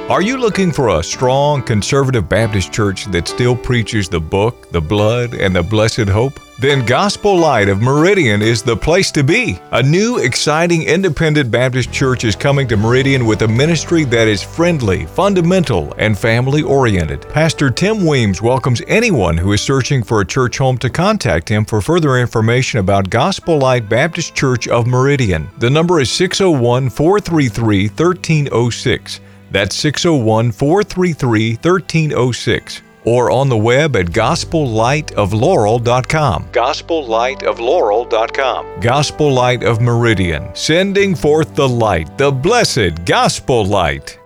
Are you looking for a strong conservative Baptist church that still preaches the book, the blood, and the blessed hope? Then Gospel Light of Meridian is the place to be. A new, exciting, independent Baptist church is coming to Meridian with a ministry that is friendly, fundamental, and family-oriented. Pastor Tim Weems welcomes anyone who is searching for a church home to contact him for further information about Gospel Light Baptist Church of Meridian. The number is 601-433-1306. That's 601-433-1306. Or on the web at gospellightoflaurel.com. gospellightoflaurel.com. Gospel Light of Meridian, sending forth the light, the blessed gospel light.